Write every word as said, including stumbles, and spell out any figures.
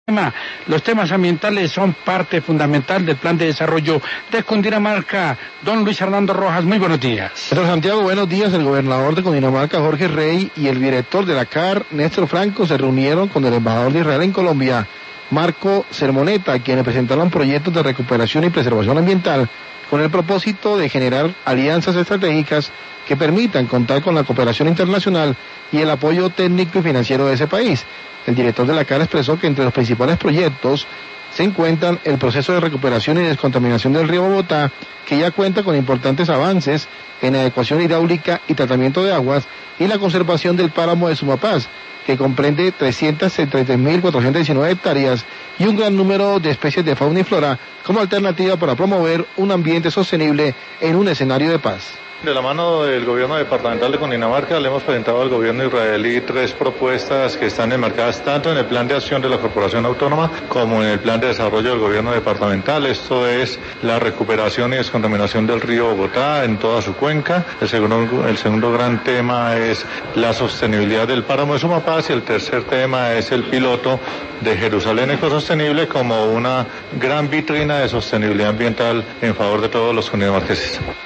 Los temas ambientales son parte fundamental del plan de desarrollo de Cundinamarca. Don Luis Hernando Rojas, muy buenos días. Don Santiago, buenos días. El gobernador de Cundinamarca, Jorge Rey, y el director de la C A R, Néstor Franco, se reunieron con el embajador de Israel en Colombia, Marco Sermoneta, quienes presentaron proyectos de recuperación y preservación ambiental con el propósito de generar alianzas estratégicas que permitan contar con la cooperación internacional y el apoyo técnico y financiero de ese país. El director de la C A R expresó que entre los principales proyectos se encuentran el proceso de recuperación y descontaminación del río Bogotá, que ya cuenta con importantes avances en adecuación hidráulica y tratamiento de aguas, y la conservación del páramo de Sumapaz, que comprende trescientas treinta y tres mil cuatrocientas diecinueve hectáreas y un gran número de especies de fauna y flora como alternativa para promover un ambiente sostenible en un escenario de paz. De la mano del gobierno departamental de Cundinamarca le hemos presentado al gobierno israelí tres propuestas que están enmarcadas tanto en el plan de acción de la Corporación Autónoma como en el plan de desarrollo del gobierno departamental. Esto es la recuperación y descontaminación del río Bogotá en toda su cuenca. El segundo, el segundo gran tema es la sostenibilidad del páramo de Sumapaz, y el tercer tema es el piloto de Jerusalén Ecosostenible como una gran vitrina de sostenibilidad ambiental en favor de todos los cundinamarqueses.